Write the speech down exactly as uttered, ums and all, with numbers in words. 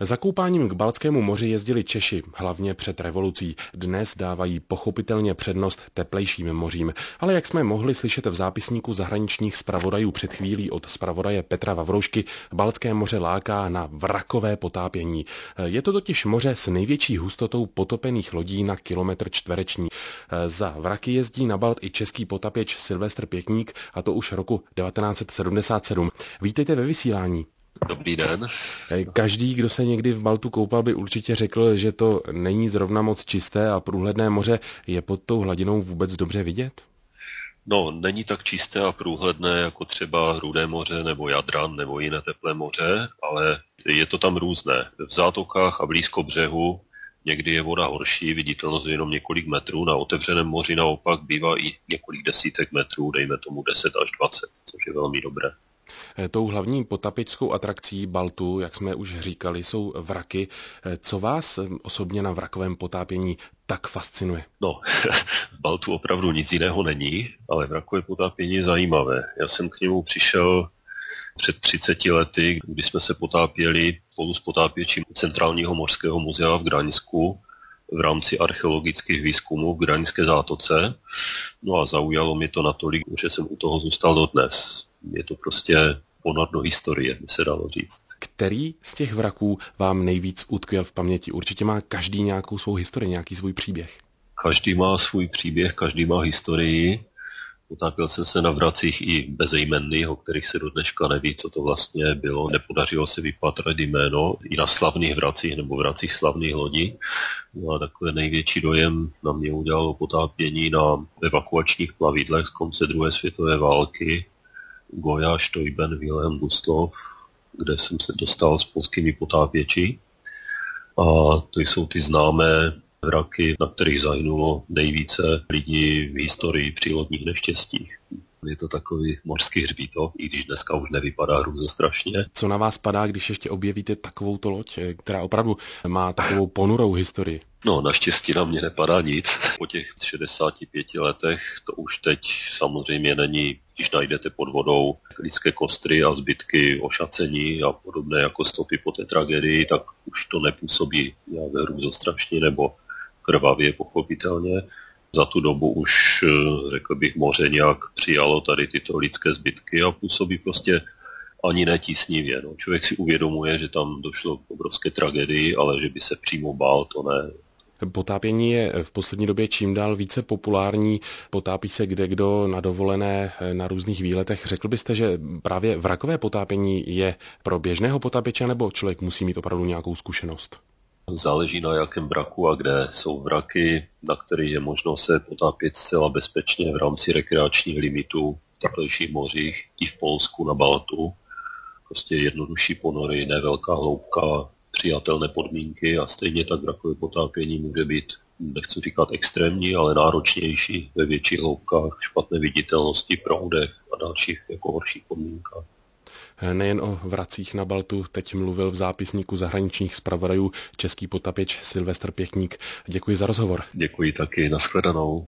Za koupáním k Baltskému moři jezdili Češi, hlavně před revolucí. Dnes dávají pochopitelně přednost teplejším mořím. Ale jak jsme mohli slyšet v zápisníku zahraničních zpravodajů před chvílí od zpravodaje Petra Vavroušky, Baltské moře láká na vrakové potápění. Je to totiž moře s největší hustotou potopených lodí na kilometr čtvereční. Za vraky jezdí na Balt i český potapěč Silvestr Pěkník, a to už roku devatenáct set sedmdesát sedm. Vítejte ve vysílání. Dobrý den. Každý, kdo se někdy v Baltu koupal, by určitě řekl, že to není zrovna moc čisté a průhledné moře. Je pod tou hladinou vůbec dobře vidět? No, není tak čisté a průhledné jako třeba Rudé moře nebo Jadran nebo jiné teplé moře, ale je to tam různé. V zátokách a blízko břehu někdy je voda horší, viditelnost je jenom několik metrů, na otevřeném moři naopak bývá i několik desítek metrů, dejme tomu deset až dvacet, což je velmi dobré. Tou hlavní potapěčskou atrakcí Baltu, jak jsme už říkali, jsou vraky. Co vás osobně na vrakovém potápění tak fascinuje? No, v Baltu opravdu nic jiného není, ale vrakové potápění je zajímavé. Já jsem k němu přišel před třiceti lety, kdy jsme se potápěli spolu s potápěčím Centrálního mořského muzea v Gdaňsku v rámci archeologických výzkumů v Gdaňské zátoce. No a zaujalo mě to natolik, že jsem u toho zůstal dodnes. Je to prostě ponad do historie, by se dalo říct. Který z těch vraků vám nejvíc utkvěl v paměti? Určitě má každý nějakou svou historii, nějaký svůj příběh. Každý má svůj příběh, každý má historii. Potápěl jsem se na vracích i bezejmenných, o kterých se do dneška neví, co to vlastně bylo. Nepodařilo se vypatrat jméno i na slavných vracích nebo vracích slavných lodí. No a takový největší dojem na mě udělalo potápění na evakuačních plavidlech z konce druhé světové války. Goja, Steuben, Wilhelm Gustloff, kde jsem se dostal s polskými potápěči. A to jsou ty známé vraky, na kterých zahynulo nejvíce lidí v historii při lodních neštěstích. Je to takový mořský hřbitov, i když dneska už nevypadá hrůzostrašně. Co na vás padá, když ještě objevíte takovouto loď, která opravdu má takovou ponurou historii? No, naštěstí na mě nepadá nic. Po těch šedesáti pěti letech to už teď samozřejmě není, když najdete pod vodou lidské kostry a zbytky ošacení a podobné jako stopy po té tragédii, tak už to nepůsobí nějak hrůzostrašně nebo krvavě pochopitelně. Za tu dobu už, řekl bych, moře nějak přijalo tady tyto lidské zbytky a působí prostě ani netísnivě. No. Člověk si uvědomuje, že tam došlo k obrovské tragédii, ale že by se přímo bál, to ne. Potápění je v poslední době čím dál více populární. Potápí se kdekdo na dovolené, na různých výletech. Řekl byste, že právě vrakové potápění je pro běžného potápěče, nebo člověk musí mít opravdu nějakou zkušenost? Záleží na jakém vraku a kde. Jsou vraky, na kterých je možno se potápět zcela bezpečně v rámci rekreačních limitů v teplejších mořích i v Polsku na Baltu. Prostě jednodušší ponory, nevelká hloubka, přijatelné podmínky a stejně tak vrakové potápění může být, nechci říkat extrémní, ale náročnější ve větších hloubkách, špatné viditelnosti, proudech a dalších jako horších podmínkách. Nejen o vracích na Baltu teď mluvil v zápisníku zahraničních zpravodajů český potapěč Silvestr Pěkník. Děkuji za rozhovor. Děkuji taky, nashledanou.